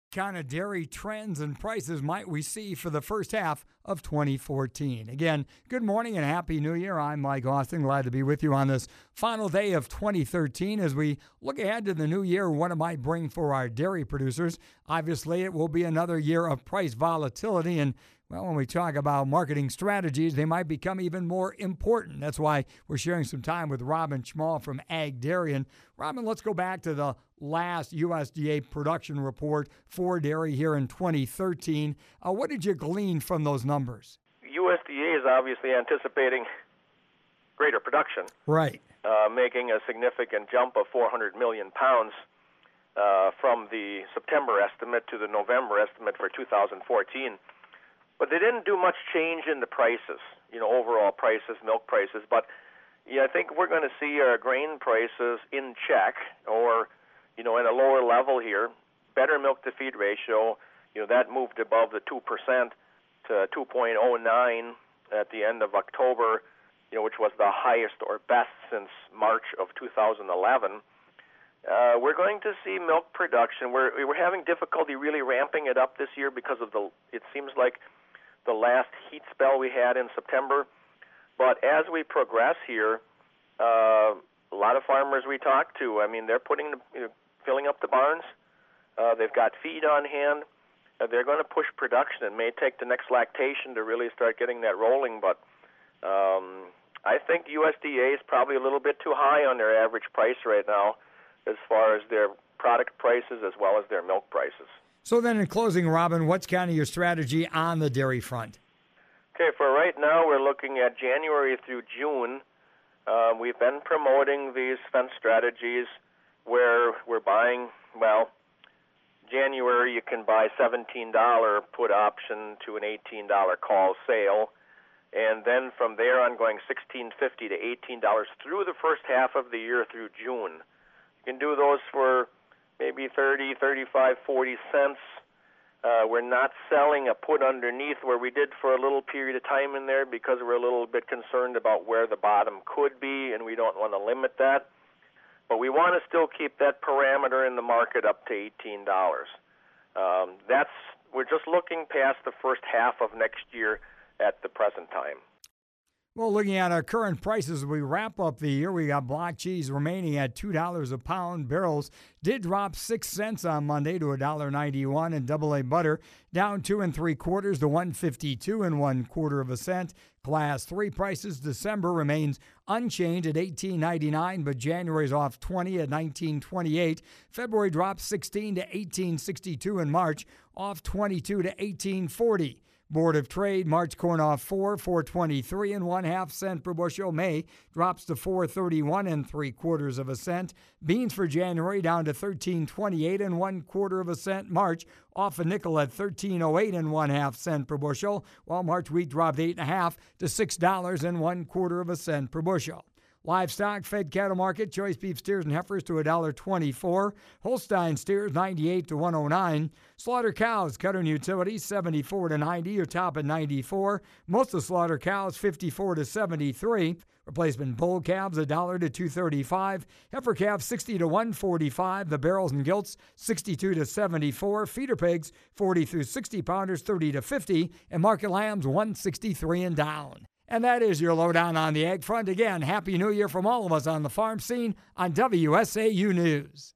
kind of dairy trends and prices might we see for the first half of 2014. Again, good morning and Happy New Year. I'm Mike Austin. Glad to be with you on this final day of 2013 as we look ahead to the new year, what it might bring for our dairy producers. Obviously, it will be another year of price volatility, and well, when we talk about marketing strategies, they might become even more important. That's why we're sharing some time with Robin Schmall from Ag Dairy. And Robin, let's go back to the last USDA production report for dairy here in 2013. What did you glean from those numbers? USDA is obviously anticipating greater production. Right. Making a significant jump of 400 million pounds from the September estimate to the November estimate for 2014. But they didn't do much change in the prices, overall prices, milk prices. But I think we're going to see our grain prices in check or, at a lower level here. Better milk-to-feed ratio, that moved above the 2% to 2.09 at the end of October, which was the highest or best since March of 2011. We're going to see milk production. We're having difficulty really ramping it up this year because of it seems like the last heat spell we had in September. But as we progress here, a lot of farmers we talk to, they're filling up the barns. They've got feed on hand. They're going to push production. It may take the next lactation to really start getting that rolling, but I think USDA is probably a little bit too high on their average price right now as far as their product prices as well as their milk prices. So then in closing, Robin, what's kind of your strategy on the dairy front? Okay, for right now, we're looking at January through June. We've been promoting these fence strategies where we're buying, January you can buy $17 put option to an $18 call sale. And then from there on going $16.50 to $18 through the first half of the year through June. You can do those for maybe 30, 35, 40 cents. We're not selling a put underneath where we did for a little period of time in there because we're a little bit concerned about where the bottom could be, and we don't want to limit that. But we want to still keep that parameter in the market up to $18. We're just looking past the first half of next year at the present time. Well, looking at our current prices, as we wrap up the year, we got block cheese remaining at $2 a pound. Barrels did drop 6 cents on Monday to $1.91, and AA butter down 2 3/4 to 152 1/4 cents. Class 3 prices December remains unchanged at $18.99, but January's off 20 at $19.28. February dropped 16 to $18.62, and March off 22 to $18.40. Board of Trade, March corn off 4.23 1/2 cents per bushel. May drops to 4.31 3/4 cents. Beans for January down to 13.28 1/4 cents. March off a nickel at 13.08 1/2 cents per bushel, while March wheat dropped 8.5 to $6 1/4 cents per bushel. Livestock, fed cattle market, choice beef steers and heifers to $1.24. Holstein steers 98 to 109. Slaughter cows, cutter and utilities 74 to 90. Your top at 94. Most of the slaughter cows 54 to 73. Replacement bull calves $1 to 235. Heifer calves 60 to 145. The barrels and gilts 62 to 74. Feeder pigs 40 through 60 pounders 30 to 50. And market lambs 163 and down. And that is your lowdown on the ag front. Again, Happy New Year from all of us on the farm scene on WSAU News.